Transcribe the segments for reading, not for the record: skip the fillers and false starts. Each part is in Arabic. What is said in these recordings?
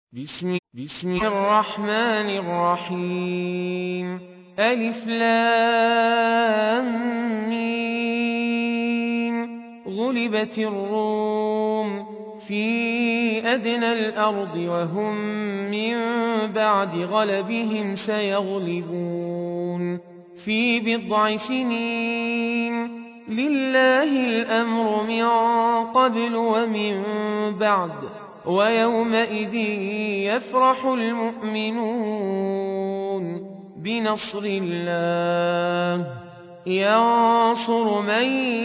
بسم الرحمن الرحيم. ألف لام ميم. غلبت الروم في أدنى الأرض وهم من بعد غلبهم سيغلبون في بضع سنين. لله الأمر من قبل ومن بعد ويومئذ يفرح المؤمنون بنصر الله ينصر من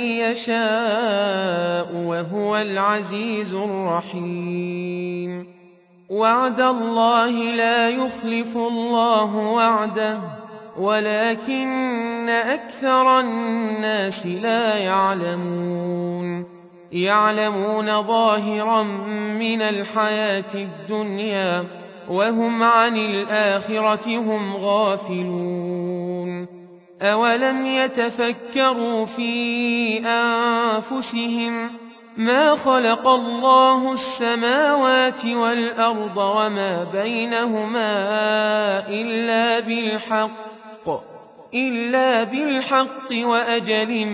يشاء وهو العزيز الرحيم. وعد الله لا يخلف الله وعده ولكن أكثر الناس لا يعلمون ظاهرا من الحياة الدنيا وهم عن الآخرة هم غافلون. أولم يتفكروا في أنفسهم ما خلق الله السماوات والأرض وما بينهما إلا بالحق وأجل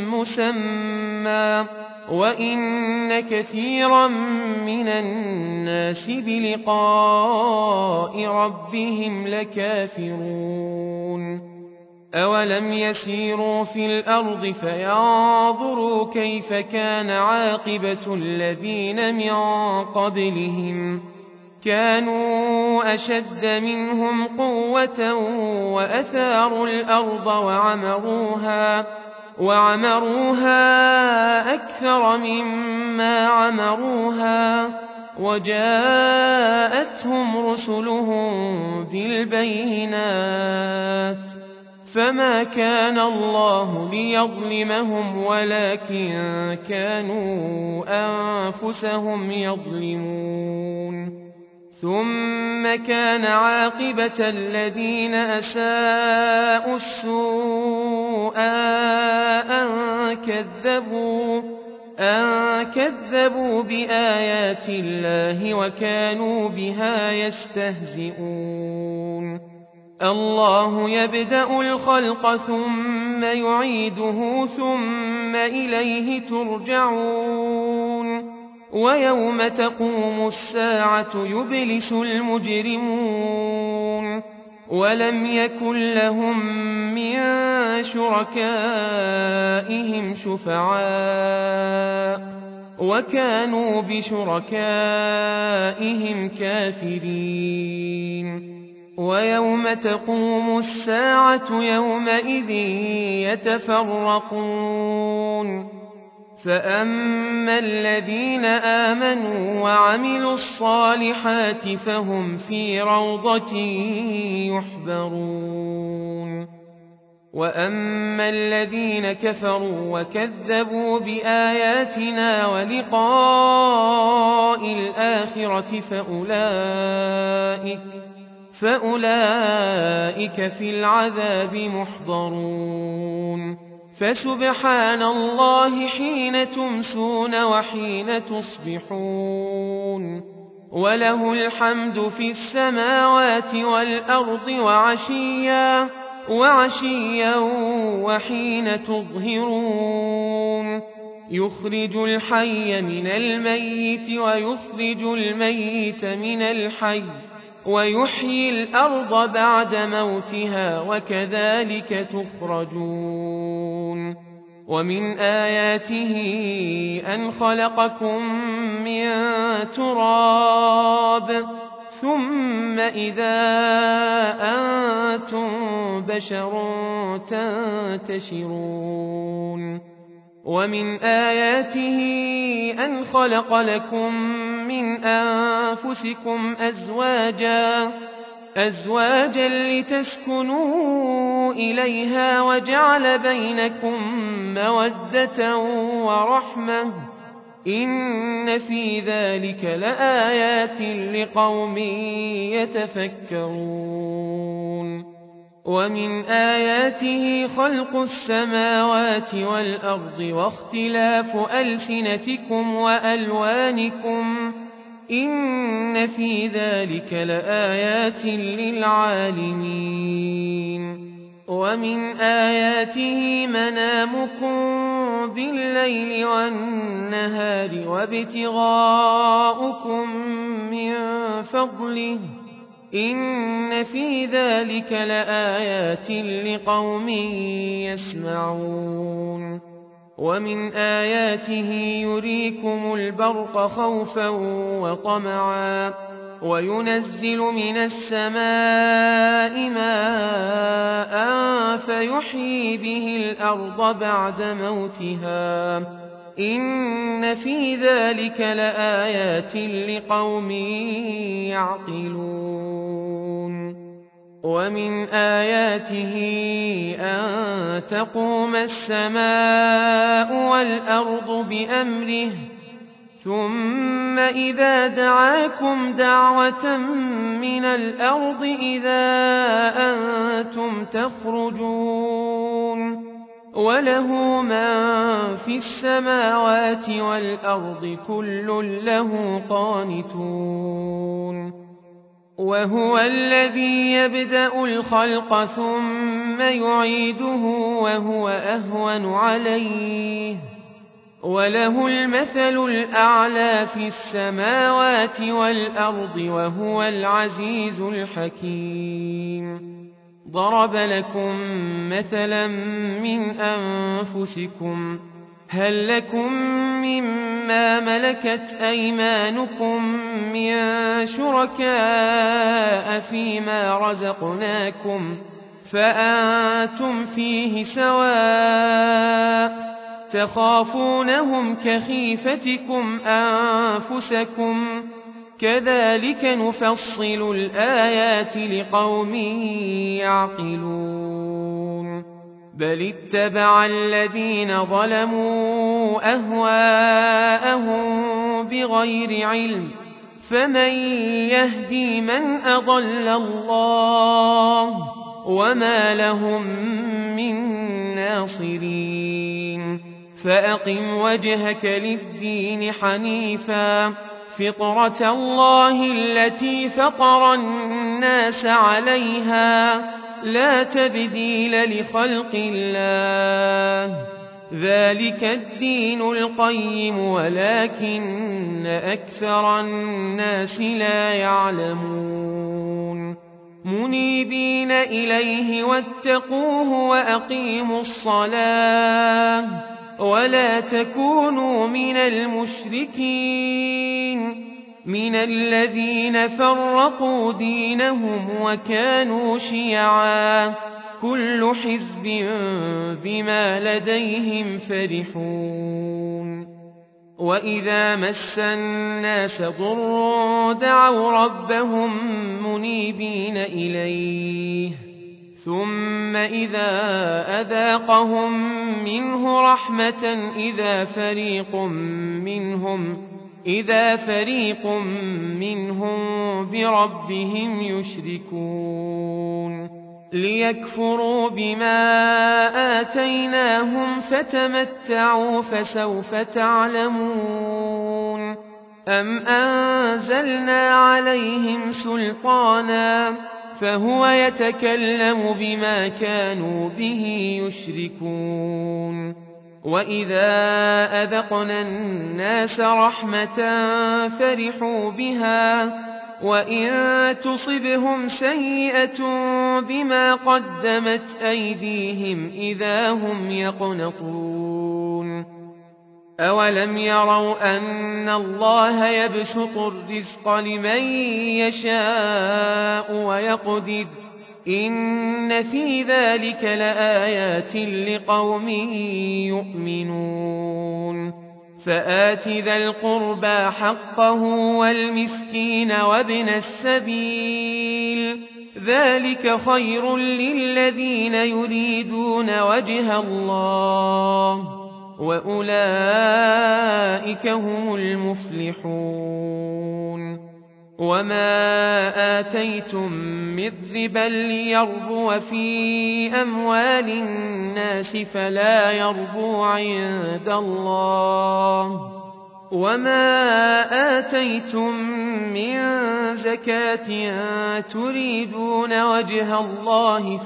مسمى وإن كثيرا من الناس بلقاء ربهم لكافرون. أولم يسيروا في الأرض فينظروا كيف كان عاقبة الذين من قبلهم كانوا أشد منهم قوة وأثاروا الأرض وعمروها أكثر مما عمروها وجاءتهم رسلهم بالبينات فما كان الله ليظلمهم ولكن كانوا أنفسهم يظلمون. ثم كان عاقبة الذين أساءوا السوء أن كذبوا بآيات الله وكانوا بها يستهزئون. الله يبدأ الخلق ثم يعيده ثم إليه ترجعون. ويوم تقوم الساعة يبلس المجرمون ولم يكن لهم من شركائهم شفعاء وكانوا بشركائهم كافرين. ويوم تقوم الساعة يومئذ يتفرقون فأما الذين آمنوا وعملوا الصالحات فهم في روضة يحبرون. وأما الذين كفروا وكذبوا بآياتنا ولقاء الآخرة فأولئك في العذاب محضرون. فسبحان الله حين تمسون وحين تصبحون وله الحمد في السماوات والأرض وعشيا وحين تظهرون. يخرج الحي من الميت ويخرج الميت من الحي ويحيي الأرض بعد موتها وكذلك تخرجون. ومن آياته أن خلقكم من تراب ثم إذا أنتم بشر تنتشرون. ومن آياته أن خلق لكم من أنفسكم أزواجا لتسكنوا إليها وجعل بينكم مودة ورحمة إن في ذلك لآيات لقوم يتفكرون. ومن آياته خلق السماوات والأرض واختلاف ألسنتكم وألوانكم إن في ذلك لآيات للعالمين ومن آياته منامكم بالليل والنهار وابتغاؤكم من فضله إن في ذلك لآيات لقوم يسمعون ومن آياته يريكم البرق خوفا وطمعا وينزل من السماء ماء فيحيي به الأرض بعد موتها إن في ذلك لآيات لقوم يعقلون ومن آياته أن تقوم السماء والأرض بأمره ثم إذا دعاكم دعوة من الأرض إذا أنتم تخرجون وله من في السماوات والأرض كل له قانتون وهو الذي يبدأ الخلق ثم يعيده وهو أهون عليه وله المثل الأعلى في السماوات والأرض وهو العزيز الحكيم ضرب لكم مثلا من أنفسكم هل لكم مما ملكت أيمانكم من شركاء فيما رزقناكم فأنتم فيه سواء تخافونهم كخيفتكم أنفسكم كذلك نفصل الآيات لقوم يعقلون بل اتبع الذين ظلموا أهواءهم بغير علم فمن يهدي من أضل الله وما لهم من ناصرين فأقم وجهك للدين حنيفا فطرة الله التي فطر الناس عليها لا تبديل لخلق الله ذلك الدين القيم ولكن أكثر الناس لا يعلمون منيبين إليه واتقوه وأقيموا الصلاة ولا تكونوا من المشركين من الذين فرقوا دينهم وكانوا شيعا كل حزب بما لديهم فرحون وإذا مس الناس ضر دعوا ربهم منيبين إليه ثم إذا أذاقهم منه رحمة إذا فريق منهم بربهم يشركون ليكفروا بما آتيناهم فتمتعوا فسوف تعلمون أم أنزلنا عليهم سلطانا فهو يتكلم بما كانوا به يشركون وإذا أذقنا الناس رحمة فرحوا بها وإن تصبهم سيئة بما قدمت أيديهم إذا هم يقنطون أولم يروا أن الله يبسط الرزق لمن يشاء ويقدر إن في ذلك لآيات لقوم يؤمنون فآت ذا القربى حقه والمسكين وابن السبيل ذلك خير للذين يريدون وجه الله وأولئك هم المفلحون وما آتيتم من ربا ليربو في أموال الناس فلا يربو عند الله وما آتيتم من زكاة تريدون وجه الله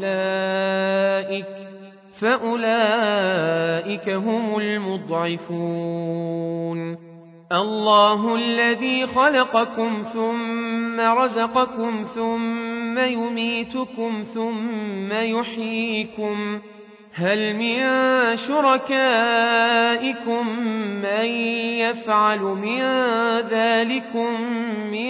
فأولئك هم المضعفون. الله الذي خلقكم ثم رزقكم ثم يميتكم ثم يحييكم، هل من شركائكم من يفعل من ذلكم من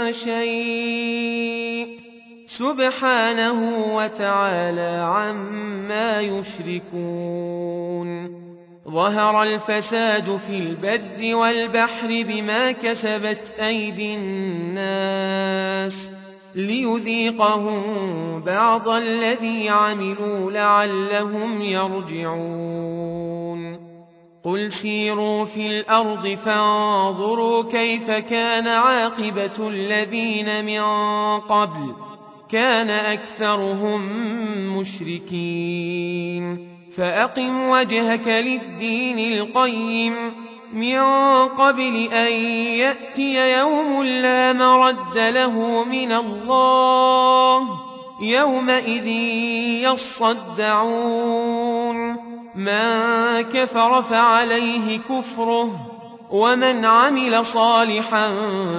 شيء؟ سبحانه وتعالى عما يشركون. ظهر الفساد في البر والبحر بما كسبت أيدي الناس ليذيقهم بعض الذي عملوا لعلهم يرجعون. قل سيروا في الأرض فانظروا كيف كان عاقبة الذين من قبل، كان أكثرهم مشركين. فأقم وجهك للدين القيم من قبل أن يأتي يوم لا مرد له من الله، يومئذ يصدعون. من كفر فعليه كفره، ومن عمل صالحا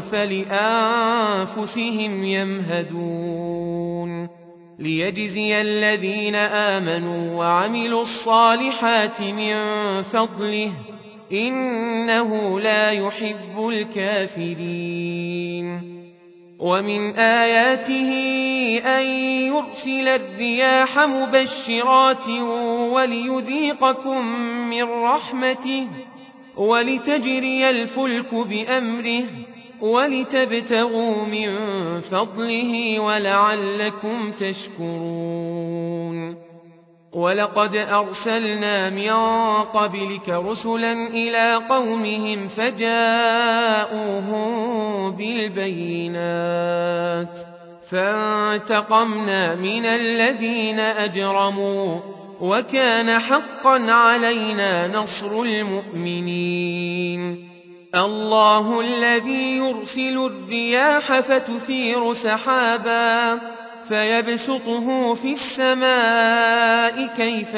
فلأنفسهم يمهدون. ليجزي الذين آمنوا وعملوا الصالحات من فضله، إنه لا يحب الكافرين. ومن آياته أن يرسل الرياح مبشرات وليذيقكم من رحمته ولتجري الفلك بأمره ولتبتغوا من فضله ولعلكم تشكرون. ولقد أرسلنا من قبلك رسلا إلى قومهم فجاءوهم بالبينات فانتقمنا من الذين أجرموا، وكان حقا علينا نصر المؤمنين. الله الذي يرسل الرياح فتثير سحابا فيبسطه في السماء كيف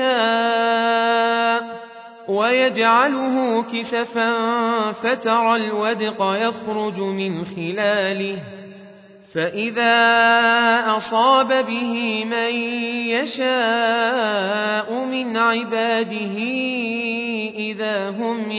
يشاء ويجعله كسفا فترى الودق يخرج من خلاله، فإذا أصاب به من يشاء من عباده إذا هم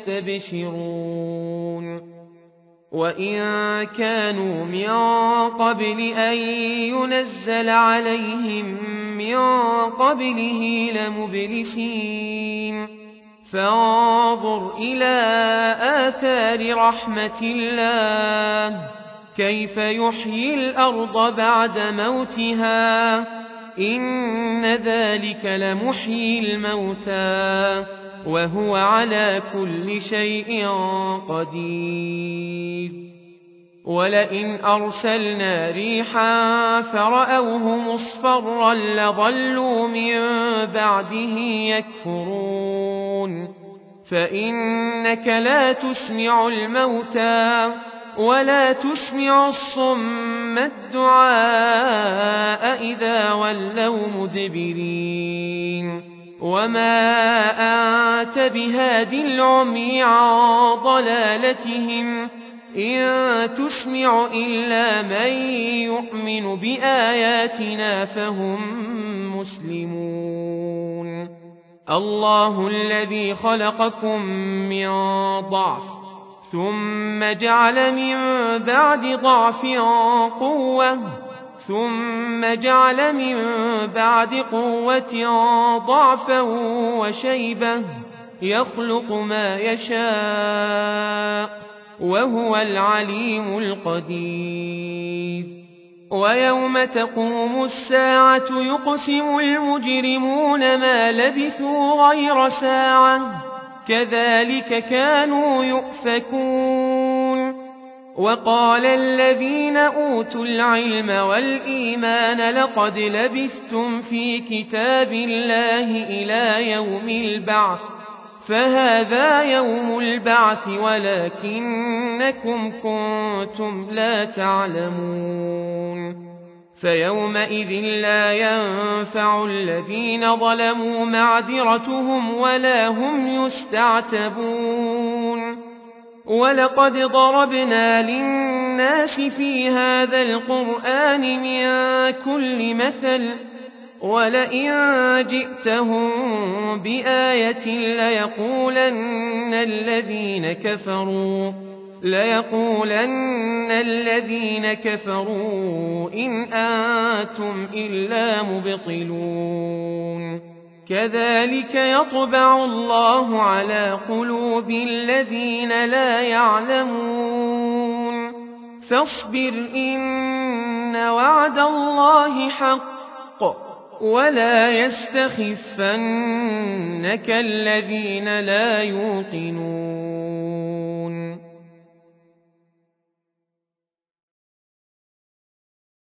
يستبشرون. وإن كانوا من قبل أن ينزل عليهم من قبله لمبلسين. فانظر إلى آثار رحمة الله كيف يحيي الأرض بعد موتها، إن ذلك لمحيي الموتى وهو على كل شيء قدير. ولئن أرسلنا ريحا فرأوه مصفرا لظلوا من بعده يكفرون. فإنك لا تسمع الموتى ولا تسمع الصم الدعاء إذا ولوا مدبرين. وما أنت بهاد العمي عن ضلالتهم إن تسمع إلا من يؤمن بآياتنا فهم مسلمون. الله الذي خلقكم من ضعف ثم جعل من بعد ضعف قوة ثم جعل من بعد قوة ضعفا وشيبة يخلق ما يشاء وهو العليم القدير. ويوم تقوم الساعة يقسم المجرمون ما لبثوا غير ساعة كذلك كانوا يؤفكون. وقال الذين أوتوا العلم والإيمان لقد لبثتم في كتاب الله إلى يوم البعث فهذا يوم البعث ولكنكم كنتم لا تعلمون فيومئذ لا ينفع الذين ظلموا معذرتهم ولا هم يستعتبون ولقد ضربنا للناس في هذا القرآن من كل مثل ولئن جئتهم بآية ليقولن الذين كفروا إن أنتم إلا مبطلون كذلك يطبع الله على قلوب الذين لا يعلمون فاصبر إن وعد الله حق ولا يستخفنك الذين لا يوقنون